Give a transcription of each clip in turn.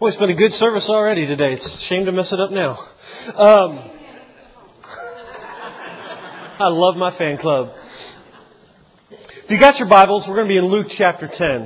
Boy, it's been a good service already today. It's a shame to mess it up now. I love my fan club. If you got your Bibles, we're going to be in Luke chapter 10.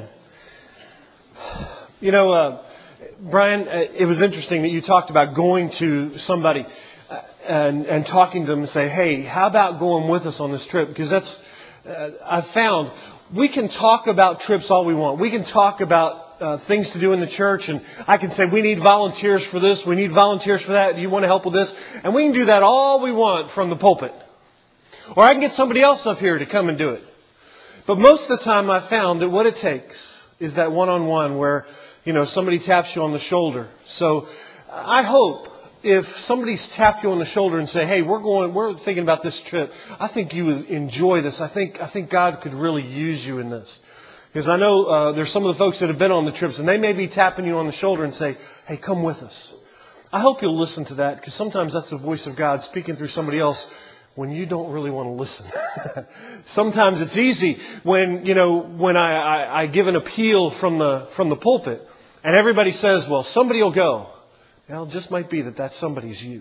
You know, Brian, it was interesting that you talked about going to somebody and talking to them and say, hey, how about going with us on this trip? Because that's, I've found, we can talk about trips all we want. We can talk about things to do in the church, and I can say, we need volunteers for this, we need volunteers for that, do you want to help with this? And we can do that all we want from the pulpit. Or I can get somebody else up here to come and do it. But most of the time I've found that what it takes is that one-on-one where, you know, somebody taps you on the shoulder. So I hope if somebody's tapped you on the shoulder and say, hey, we're thinking about this trip. I think you would enjoy this. I think God could really use you in this. Because I know there's some of the folks that have been on the trips and they may be tapping you on the shoulder and say, hey, come with us. I hope you'll listen to that, because sometimes that's the voice of God speaking through somebody else when you don't really want to listen. Sometimes it's easy when I give an appeal from the pulpit and everybody says, well, somebody will go. Well, it just might be that somebody's you.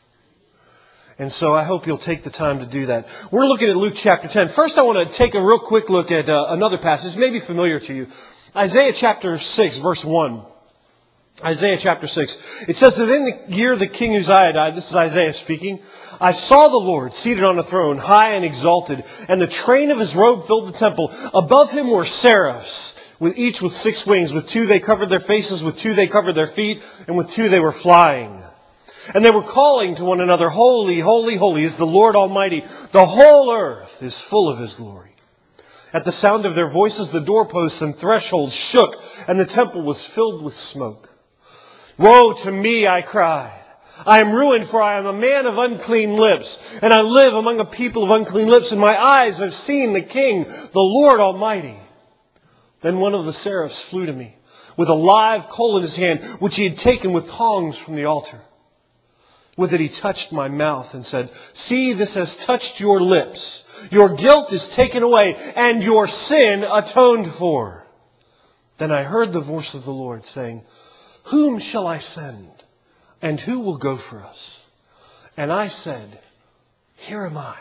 And so I hope you'll take the time to do that. We're looking at Luke chapter 10. First, I want to take a real quick look at another passage, maybe familiar to you. Isaiah chapter 6, verse 1. Isaiah chapter 6. It says that in the year that King Uzziah died, this is Isaiah speaking, I saw the Lord seated on a throne, high and exalted, and the train of his robe filled the temple. Above him were seraphs, each with 6 wings. With 2 they covered their faces, with 2 they covered their feet, and with 2 they were flying. And they were calling to one another, holy, holy, holy is the Lord Almighty. The whole earth is full of His glory. At the sound of their voices, the doorposts and thresholds shook, and the temple was filled with smoke. Woe to me, I cried. I am ruined, for I am a man of unclean lips, and I live among a people of unclean lips, and my eyes have seen the King, the Lord Almighty. Then one of the seraphs flew to me, with a live coal in his hand, which he had taken with tongs from the altar. With it he touched my mouth and said, see, this has touched your lips. Your guilt is taken away and your sin atoned for. Then I heard the voice of the Lord saying, whom shall I send? And who will go for us? And I said, here am I.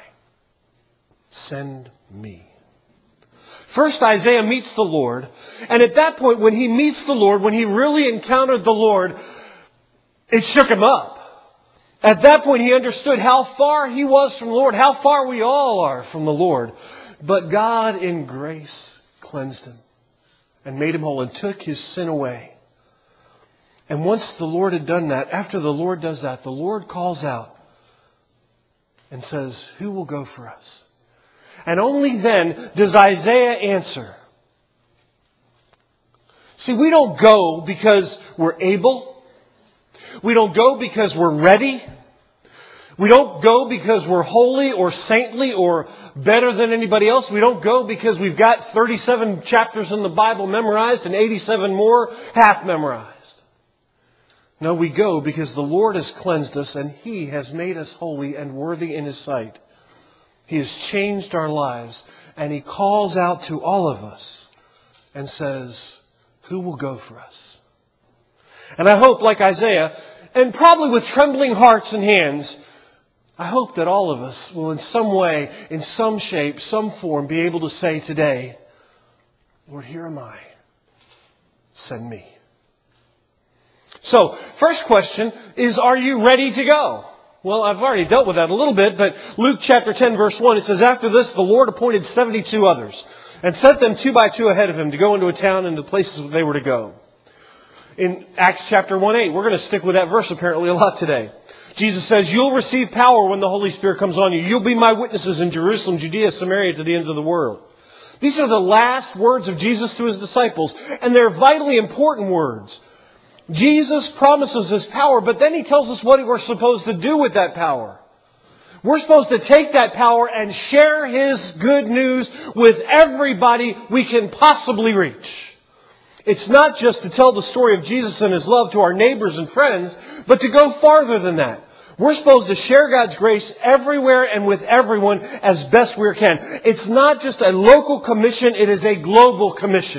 Send me. First, Isaiah meets the Lord. And at that point, when he meets the Lord, when he really encountered the Lord, it shook him up. At that point, he understood how far he was from the Lord, how far we all are from the Lord. But God in grace cleansed him and made him whole and took his sin away. And once the Lord had done that, after the Lord does that, the Lord calls out and says, who will go for us? And only then does Isaiah answer. See, we don't go because we're able. We don't go because we're ready. We don't go because we're holy or saintly or better than anybody else. We don't go because we've got 37 chapters in the Bible memorized and 87 more half memorized. No, we go because the Lord has cleansed us and He has made us holy and worthy in His sight. He has changed our lives, and He calls out to all of us and says, who will go for us? And I hope, like Isaiah, and probably with trembling hearts and hands, I hope that all of us will in some way, in some shape, some form, be able to say today, Lord, here am I. Send me. So, first question is, are you ready to go? Well, I've already dealt with that a little bit, but Luke chapter 10 verse 1, it says, after this the Lord appointed 72 others and sent them 2 by 2 ahead of Him to go into a town and the places where they were to go. In Acts chapter 1:8, we're going to stick with that verse apparently a lot today. Jesus says, you'll receive power when the Holy Spirit comes on you. You'll be my witnesses in Jerusalem, Judea, Samaria, to the ends of the world. These are the last words of Jesus to His disciples, and they're vitally important words. Jesus promises His power, but then He tells us what we're supposed to do with that power. We're supposed to take that power and share His good news with everybody we can possibly reach. It's not just to tell the story of Jesus and His love to our neighbors and friends, but to go farther than that. We're supposed to share God's grace everywhere and with everyone as best we can. It's not just a local commission, it is a global commission.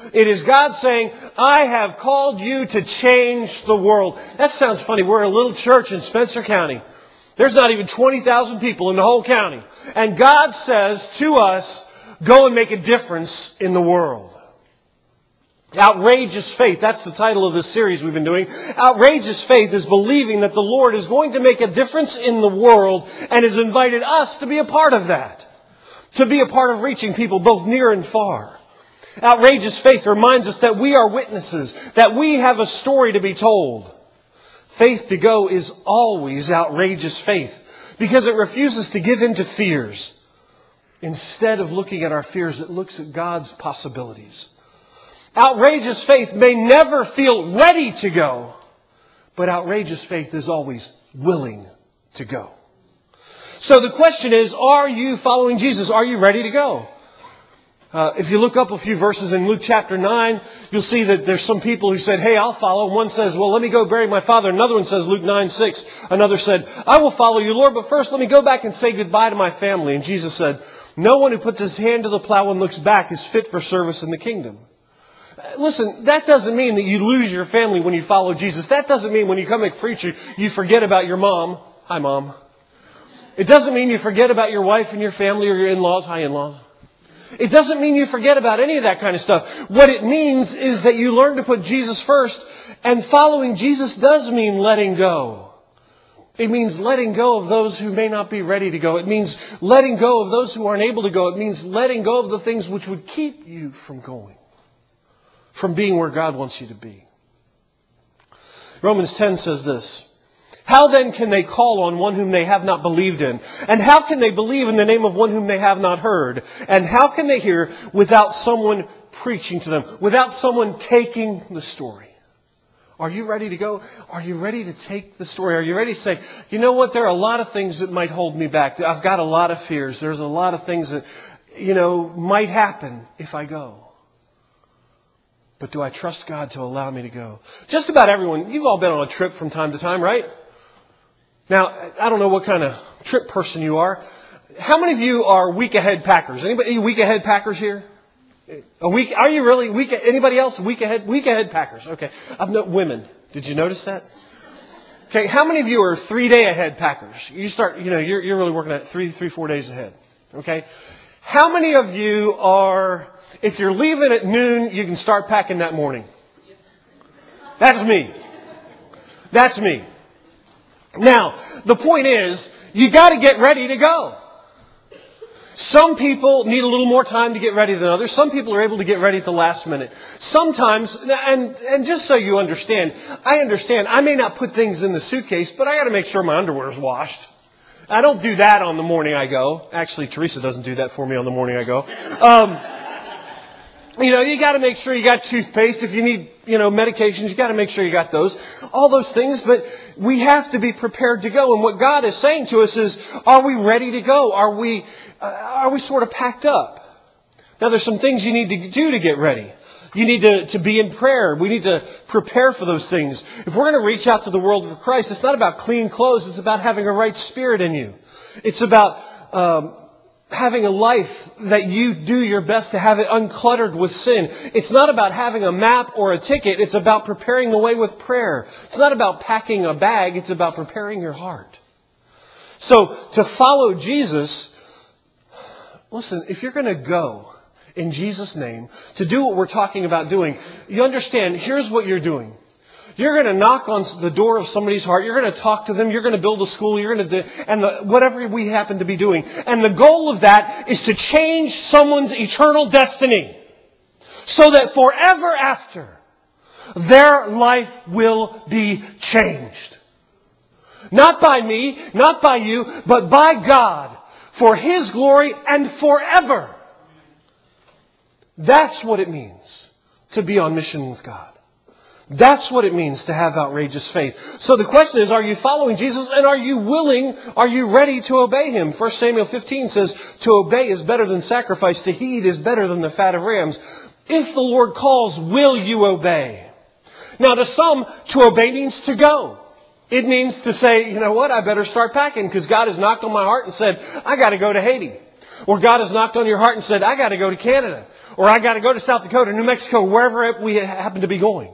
It is God saying, I have called you to change the world. That sounds funny. We're a little church in Spencer County. There's not even 20,000 people in the whole county. And God says to us, go and make a difference in the world. Outrageous faith. That's the title of this series we've been doing. Outrageous faith is believing that the Lord is going to make a difference in the world and has invited us to be a part of that. To be a part of reaching people both near and far. Outrageous faith reminds us that we are witnesses, that we have a story to be told. Faith to go is always outrageous faith because it refuses to give in to fears. Instead of looking at our fears, it looks at God's possibilities. Outrageous faith may never feel ready to go, but outrageous faith is always willing to go. So the question is, are you following Jesus? Are you ready to go? If you look up a few verses in Luke chapter 9, you'll see that there's some people who said, hey, I'll follow. One says, well, let me go bury my father. Another one says, Luke 9:6. Another said, I will follow you, Lord, but first let me go back and say goodbye to my family. And Jesus said, no one who puts his hand to the plow and looks back is fit for service in the kingdom. Listen, that doesn't mean that you lose your family when you follow Jesus. That doesn't mean when you come a preacher, you forget about your mom. Hi, Mom. It doesn't mean you forget about your wife and your family or your in-laws. Hi, in-laws. It doesn't mean you forget about any of that kind of stuff. What it means is that you learn to put Jesus first, and following Jesus does mean letting go. It means letting go of those who may not be ready to go. It means letting go of those who aren't able to go. It means letting go of the things which would keep you from going, from being where God wants you to be. Romans 10 says this. How then can they call on one whom they have not believed in? And how can they believe in the name of one whom they have not heard? And how can they hear without someone preaching to them, without someone taking the story? Are you ready to go? Are you ready to take the story? Are you ready to say, you know what, there are a lot of things that might hold me back. I've got a lot of fears. There's a lot of things that, might happen if I go. But do I trust God to allow me to go? Just about everyone, you've all been on a trip from time to time, right? Now, I don't know what kind of trip person you are. How many of you are week ahead packers? Anybody week ahead packers here? A week? Are you really week? Anybody else week ahead? Week ahead packers. Okay. Women. Did you notice that? Okay. How many of you are 3-day ahead packers? You start. You're really working at 4 days ahead. Okay. How many of you are? If you're leaving at noon, you can start packing that morning. That's me. That's me. Now, the point is, you got to get ready to go. Some people need a little more time to get ready than others. Some people are able to get ready at the last minute. Sometimes, and just so you understand, I may not put things in the suitcase, but I got to make sure my underwear is washed. I don't do that on the morning I go. Actually, Teresa doesn't do that for me on the morning I go. You got to make sure you got toothpaste. If you need, medications, you got to make sure you got those. All those things, but we have to be prepared to go. And what God is saying to us is, are we ready to go? Are we sort of packed up? Now, there's some things you need to do to get ready. You need to be in prayer. We need to prepare for those things. If we're going to reach out to the world for Christ, it's not about clean clothes. It's about having a right spirit in you. It's about having a life that you do your best to have it uncluttered with sin. It's not about having a map or a ticket. It's about preparing the way with prayer. It's not about packing a bag. It's about preparing your heart. So to follow Jesus, listen, if you're going to go in Jesus' name to do what we're talking about doing, you understand, here's what you're doing. You're going to knock on the door of somebody's heart. You're going to talk to them. You're going to build a school. You're going to whatever we happen to be doing. And the goal of that is to change someone's eternal destiny so that forever after, their life will be changed. Not by me, not by you, but by God for His glory and forever. That's what it means to be on mission with God. That's what it means to have outrageous faith. So the question is, are you following Jesus and are you willing, are you ready to obey Him? 1 Samuel 15 says, to obey is better than sacrifice, to heed is better than the fat of rams. If the Lord calls, will you obey? Now to some, to obey means to go. It means to say, you know what, I better start packing because God has knocked on my heart and said, I got to go to Haiti. Or God has knocked on your heart and said, I got to go to Canada. Or I got to go to South Dakota, New Mexico, wherever we happen to be going.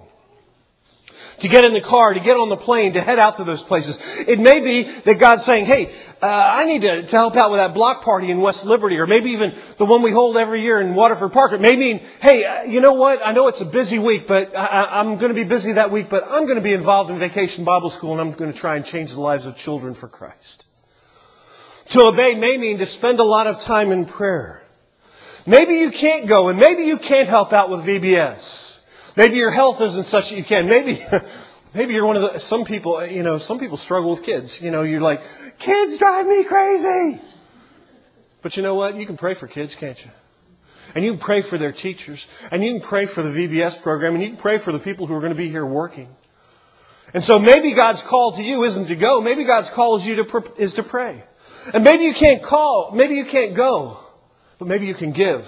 To get in the car, to get on the plane, to head out to those places. It may be that God's saying, hey, I need to help out with that block party in West Liberty, or maybe even the one we hold every year in Waterford Park. It may mean, hey, you know what? I know it's a busy week, but I'm going to be busy that week, but I'm going to be involved in Vacation Bible School, and I'm going to try and change the lives of children for Christ. To obey may mean to spend a lot of time in prayer. Maybe you can't go, and maybe you can't help out with VBS. Maybe your health isn't such that you can. Maybe you're one of some people struggle with kids. You're like, kids drive me crazy. But you know what? You can pray for kids, can't you? And you can pray for their teachers. And you can pray for the VBS program. And you can pray for the people who are going to be here working. And so maybe God's call to you isn't to go. Maybe God's call is to pray. And maybe you can't go, but maybe you can give.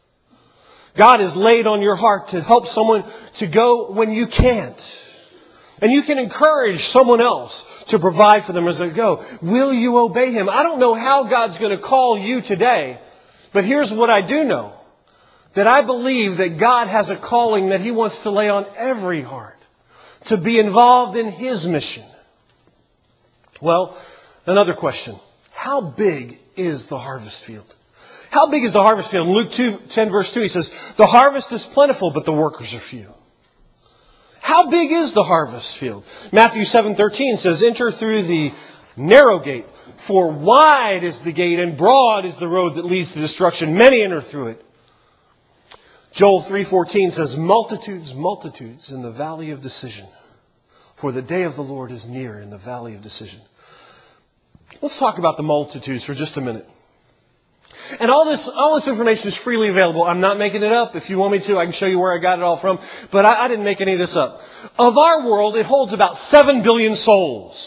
God has laid on your heart to help someone to go when you can't. And you can encourage someone else to provide for them as they go. Will you obey Him? I don't know how God's going to call you today, but here's what I do know. That I believe that God has a calling that He wants to lay on every heart to be involved in His mission. Well, another question. How big is the harvest field? How big is the harvest field? In Luke 10 verse 2, He says, the harvest is plentiful, but the workers are few. How big is the harvest field? Matthew 7:13 says, enter through the narrow gate, for wide is the gate and broad is the road that leads to destruction. Many enter through it. Joel 3:14 says, multitudes, multitudes in the valley of decision, for the day of the Lord is near in the valley of decision. Let's talk about the multitudes for just a minute. And all this information is freely available. I'm not making it up. If you want me to, I can show you where I got it all from. But I didn't make any of this up. Of our world, it holds about 7 billion souls.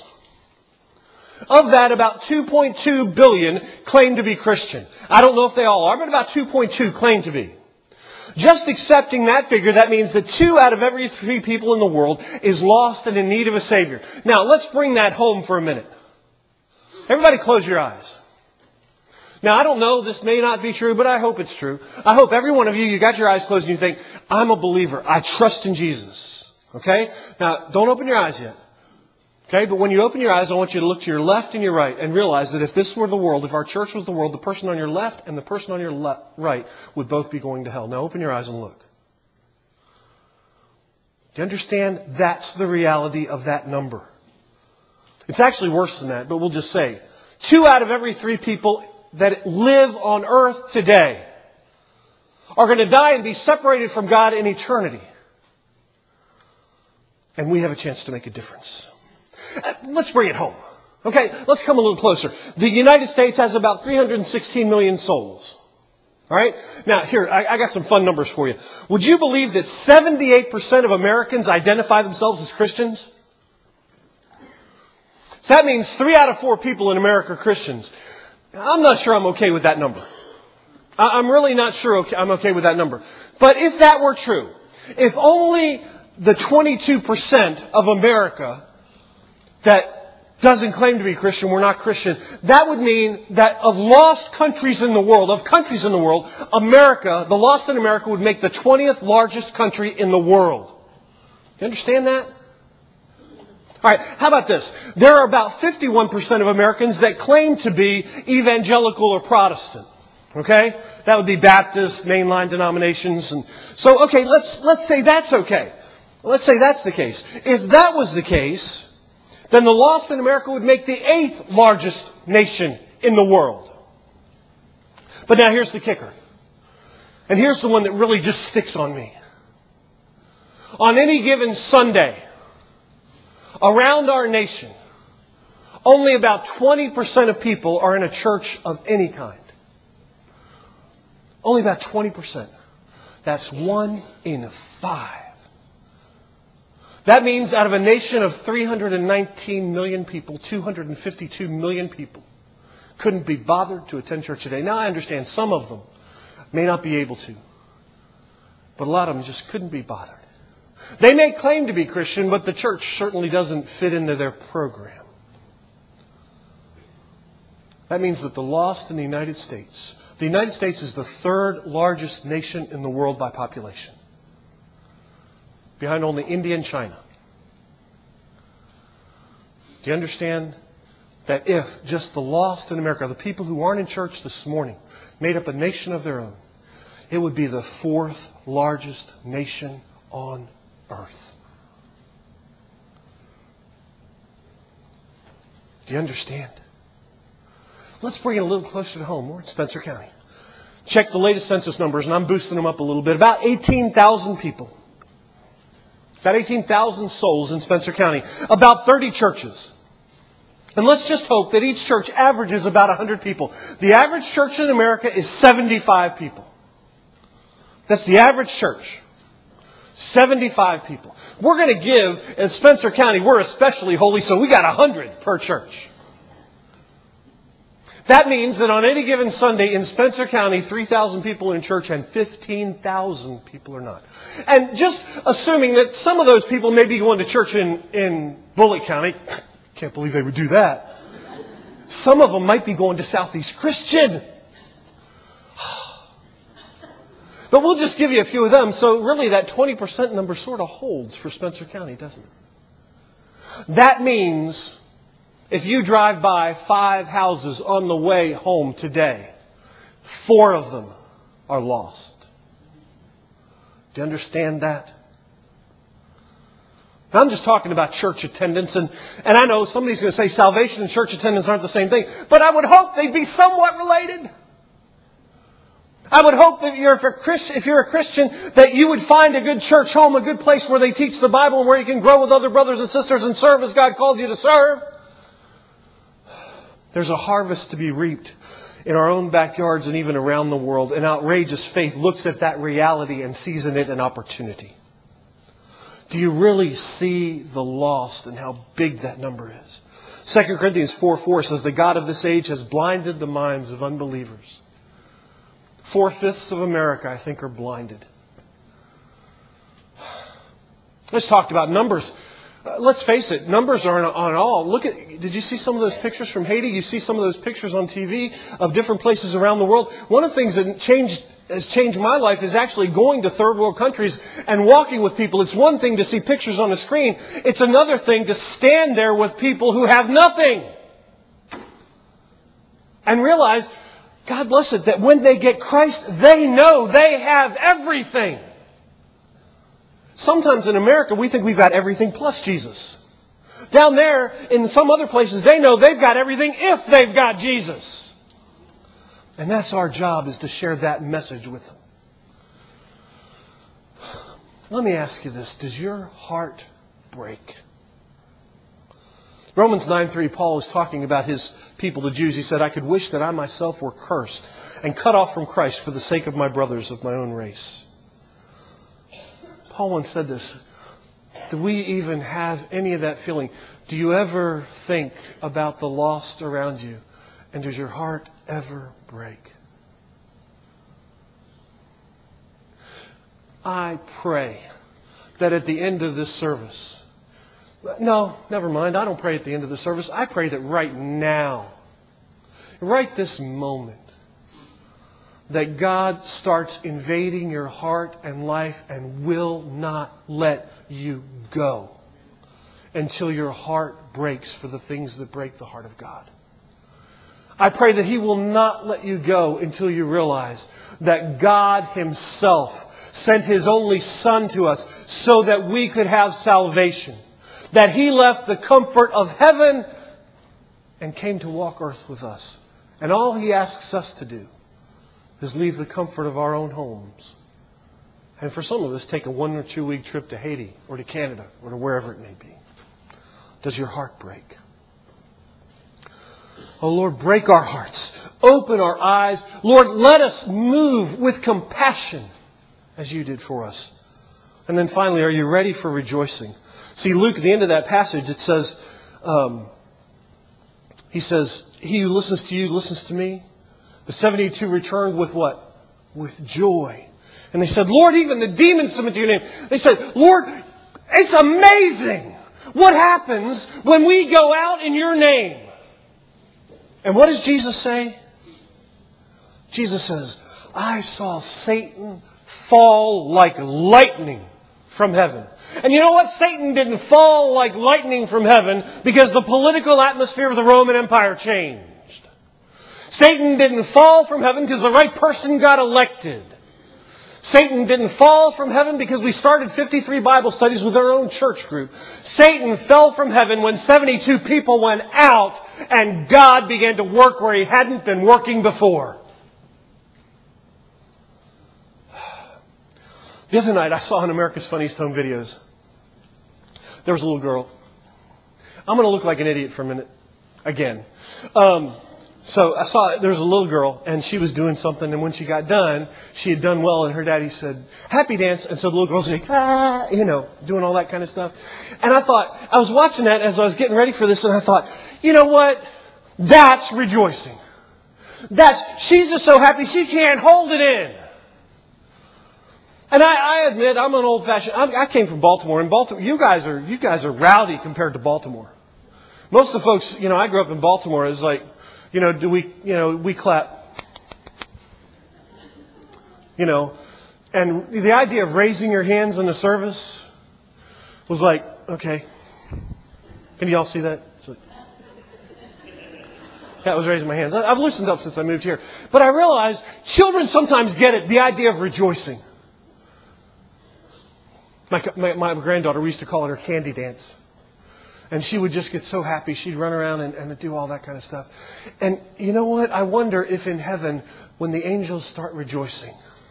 Of that, about 2.2 billion claim to be Christian. I don't know if they all are, but about 2.2 claim to be. Just accepting that figure, that means that 2 out of every 3 people in the world is lost and in need of a Savior. Now, let's bring that home for a minute. Everybody close your eyes. Now, I don't know, this may not be true, but I hope it's true. I hope every one of you got your eyes closed and you think, I'm a believer. I trust in Jesus. Okay? Now, don't open your eyes yet. Okay? But when you open your eyes, I want you to look to your left and your right and realize that if this were the world, if our church was the world, the person on your left and the person on your right would both be going to hell. Now, open your eyes and look. Do you understand? That's the reality of that number. It's actually worse than that, but we'll just say 2 out of every 3 people that live on earth today are going to die and be separated from God in eternity. And we have a chance to make a difference. Let's bring it home. Okay, let's come a little closer. The United States has about 316 million souls. All right? Now, here, I got some fun numbers for you. Would you believe that 78% of Americans identify themselves as Christians? So that means 3 out of 4 people in America are Christians. I'm not sure I'm okay with that number. I'm really not sure I'm okay with that number. But if that were true, if only the 22% of America that doesn't claim to be Christian were not Christian, that would mean that of lost countries in the world, America, the lost in America would make the 20th largest country in the world. You understand that? All right, how about this? There are about 51% of Americans that claim to be evangelical or Protestant. Okay? That would be Baptist, mainline denominations. And so, okay, let's say that's okay. Let's say that's the case. If that was the case, then the lost in America would make the 8th largest nation in the world. But now here's the kicker. And here's the one that really just sticks on me. On any given Sunday, around our nation, only about 20% of people are in a church of any kind. Only about 20%. That's 1 in 5. That means out of a nation of 319 million people, 252 million people couldn't be bothered to attend church today. Now I understand some of them may not be able to, but a lot of them just couldn't be bothered. They may claim to be Christian, but the church certainly doesn't fit into their program. That means that the lost in the United States The United States is the third largest nation in the world by population, behind only India and China. Do you understand that if just the lost in America, the people who aren't in church this morning, made up a nation of their own, it would be the fourth largest nation on earth? Do you understand? Let's bring it a little closer to home. We're in Spencer County. Check the latest census numbers, and I'm boosting them up a little bit. About 18,000 people. About 18,000 souls in Spencer County. About 30 churches. And let's just hope that each church averages about 100 people. The average church in America is 75 people. That's the average church. 75 people. We're going to give, in Spencer County, we're especially holy, so we got 100 per church. That means that on any given Sunday in Spencer County, 3,000 people in church and 15,000 people are not. And just assuming that some of those people may be going to church in Bullitt County, can't believe they would do that. Some of them might be going to Southeast Christian. But we'll just give you a few of them. So really that 20% number sort of holds for Spencer County, doesn't it? That means if you drive by 5 houses on the way home today, 4 of them are lost. Do you understand that? I'm just talking about church attendance. And I know somebody's going to say salvation and church attendance aren't the same thing. But I would hope they'd be somewhat related. I would hope that if you're a Christian, that you would find a good church home, a good place where they teach the Bible and where you can grow with other brothers and sisters and serve as God called you to serve. There's a harvest to be reaped in our own backyards and even around the world. And outrageous faith looks at that reality and sees in it an opportunity. Do you really see the lost and how big that number is? 2 Corinthians 4:4 says, the God of this age has blinded the minds of unbelievers. 4/5 of America, I think, are blinded. Let's talk about numbers. Let's face it, numbers aren't on all. Did you see some of those pictures from Haiti? You see some of those pictures on TV of different places around the world. One of the things that has changed my life is actually going to third world countries and walking with people. It's one thing to see pictures on a screen. It's another thing to stand there with people who have nothing. And realize, God bless it, that when they get Christ, they know they have everything. Sometimes in America, we think we've got everything plus Jesus. Down there, in some other places, they know they've got everything if they've got Jesus. And that's our job, is to share that message with them. Let me ask you this. Does your heart break? Romans 9:3, Paul is talking about his people, the Jews. He said, I could wish that I myself were cursed and cut off from Christ for the sake of my brothers of my own race. Paul once said this. Do we even have any of that feeling? Do you ever think about the lost around you? And does your heart ever break? I pray that at the end of this service, no, never mind. I don't pray at the end of the service. I pray that right now, right this moment, that God starts invading your heart and life and will not let you go until your heart breaks for the things that break the heart of God. I pray that He will not let you go until you realize that God Himself sent His only Son to us so that we could have salvation. That He left the comfort of heaven and came to walk earth with us. And all He asks us to do is leave the comfort of our own homes. And for some of us, take a 1 or 2 week trip to Haiti or to Canada or to wherever it may be. Does your heart break? Oh Lord, break our hearts. Open our eyes. Lord, let us move with compassion as You did for us. And then finally, are you ready for rejoicing? See, Luke, at the end of that passage, it says, he says, he who listens to You listens to Me. The 72 returned with what? With joy. And they said, Lord, even the demons submit to Your name. They said, Lord, it's amazing what happens when we go out in Your name. And what does Jesus say? Jesus says, I saw Satan fall like lightning from heaven. And you know what? Satan didn't fall like lightning from heaven because the political atmosphere of the Roman Empire changed. Satan didn't fall from heaven because the right person got elected. Satan didn't fall from heaven because we started 53 Bible studies with our own church group. Satan fell from heaven when 72 people went out and God began to work where He hadn't been working before. The other night I saw in America's Funniest Home Videos, there was a little girl. I'm going to look like an idiot for a minute. Again. So I saw there was a little girl and she was doing something, and when she got done, she had done well, and her daddy said, "Happy dance." And so the little girl's like, doing all that kind of stuff. And I thought, I was watching that as I was getting ready for this, and I thought, you know what? That's rejoicing. She's just so happy she can't hold it in. And I admit I'm an old-fashioned. I came from Baltimore, and Baltimore, you guys are rowdy compared to Baltimore. Most of the folks, I grew up in Baltimore. It's like, we clap. And the idea of raising your hands in the service was like, okay. Can you all see that? That was raising my hands. I've loosened up since I moved here. But I realized children sometimes get it, the idea of rejoicing. My granddaughter, we used to call it her candy dance. And she would just get so happy. She'd run around and do all that kind of stuff. And you know what? I wonder if in heaven, when the angels start rejoicing,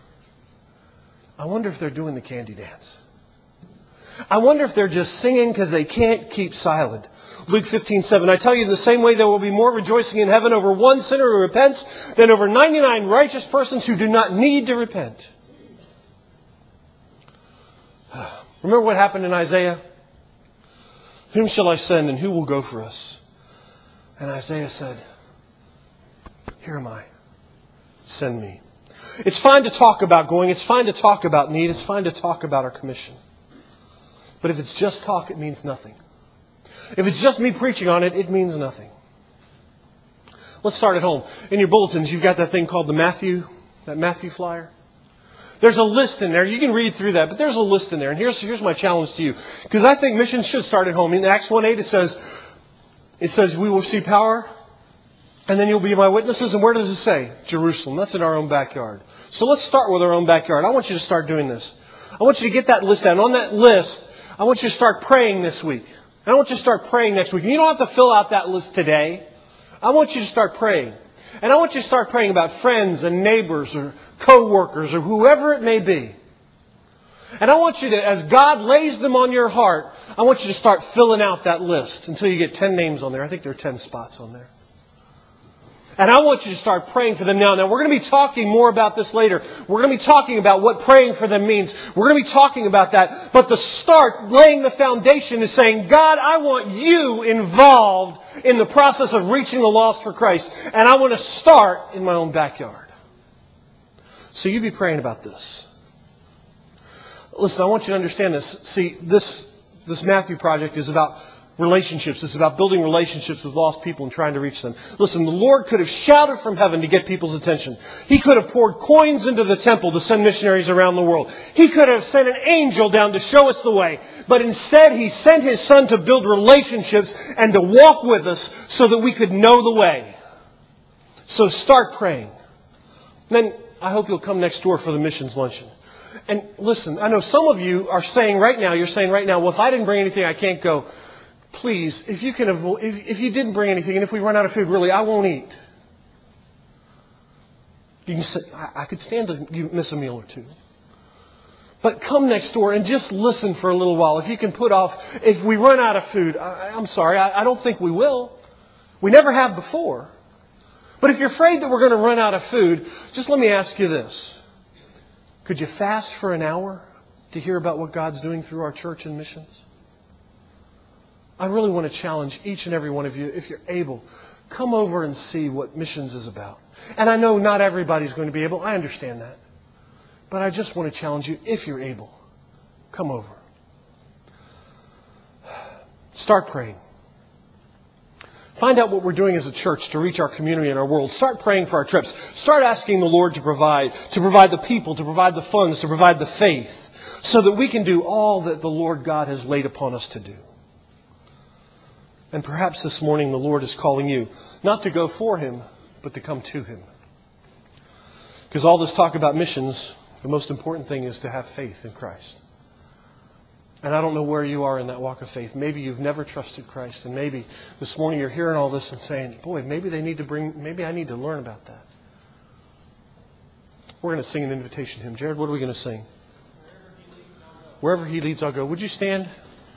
I wonder if they're doing the candy dance. I wonder if they're just singing because they can't keep silent. Luke 15:7. I tell you, the same way there will be more rejoicing in heaven over one sinner who repents than over 99 righteous persons who do not need to repent. Remember what happened in Isaiah? Whom shall I send, and who will go for us? And Isaiah said, here am I. Send me. It's fine to talk about going. It's fine to talk about need. It's fine to talk about our commission. But if it's just talk, it means nothing. If it's just me preaching on it, it means nothing. Let's start at home. In your bulletins, you've got that thing called that Matthew flyer. There's a list in there. You can read through that, but there's a list in there. And here's my challenge to you. Because I think missions should start at home. In Acts 1:8, it says, we will see power, and then you'll be my witnesses. And where does it say? Jerusalem. That's in our own backyard. So let's start with our own backyard. I want you to start doing this. I want you to get that list out. And on that list, I want you to start praying this week. And I want you to start praying next week. And you don't have to fill out that list today. I want you to start praying. And I want you to start praying about friends and neighbors or co-workers or whoever it may be. And I want you to, as God lays them on your heart, I want you to start filling out that list until you get 10 names on there. I think there are 10 spots on there. And I want you to start praying for them now. Now, we're going to be talking more about this later. We're going to be talking about what praying for them means. We're going to be talking about that. But the start, laying the foundation, is saying, God, I want you involved in the process of reaching the lost for Christ. And I want to start in my own backyard. So you be praying about this. Listen, I want you to understand this. See, this Matthew project is about relationships. It's about building relationships with lost people and trying to reach them. Listen, the Lord could have shouted from heaven to get people's attention. He could have poured coins into the temple to send missionaries around the world. He could have sent an angel down to show us the way. But instead, He sent His Son to build relationships and to walk with us so that we could know the way. So start praying. Then I hope you'll come next door for the missions luncheon. And listen, I know some of you are saying right now, well, if I didn't bring anything, I can't go. Please, if you didn't bring anything, and if we run out of food, really, I won't eat. You can say, I could stand to miss a meal or two. But come next door and just listen for a little while. If you can put off, if we run out of food, I'm sorry, I don't think we will. We never have before. But if you're afraid that we're going to run out of food, just let me ask you this. Could you fast for an hour to hear about what God's doing through our church and missions? I really want to challenge each and every one of you, if you're able, come over and see what missions is about. And I know not everybody's going to be able. I understand that. But I just want to challenge you, if you're able, come over. Start praying. Find out what we're doing as a church to reach our community and our world. Start praying for our trips. Start asking the Lord to provide the people, to provide the funds, to provide the faith, so that we can do all that the Lord God has laid upon us to do. And perhaps this morning the Lord is calling you not to go for Him, but to come to Him. Because all this talk about missions, the most important thing is to have faith in Christ. And I don't know where you are in that walk of faith. Maybe you've never trusted Christ. And maybe this morning you're hearing all this and saying, boy, maybe I need to learn about that. We're going to sing an invitation hymn. Jared, what are we going to sing? Wherever He leads, I'll go. Would you stand?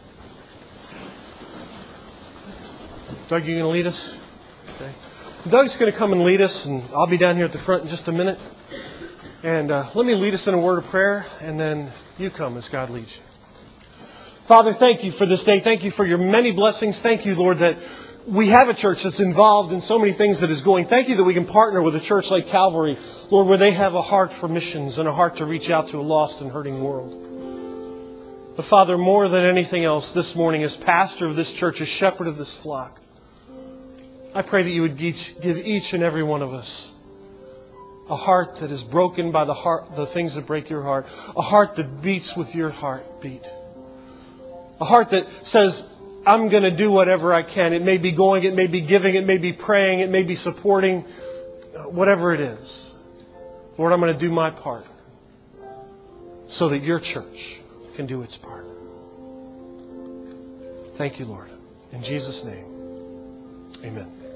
Doug, you going to lead us? Okay. Doug's going to come and lead us, and I'll be down here at the front in just a minute. And let me lead us in a word of prayer, and then you come as God leads you. Father, thank you for this day. Thank you for your many blessings. Thank you, Lord, that we have a church that's involved in so many things that is going. Thank you that we can partner with a church like Calvary, Lord, where they have a heart for missions and a heart to reach out to a lost and hurting world. But Father, more than anything else, this morning as pastor of this church, as shepherd of this flock, I pray that you would give each and every one of us a heart that is broken by the things that break your heart, a heart that beats with your heartbeat. A heart that says, I'm going to do whatever I can. It may be going, it may be giving, it may be praying, it may be supporting, whatever it is. Lord, I'm going to do my part so that your church can do its part. Thank you, Lord. In Jesus' name, amen.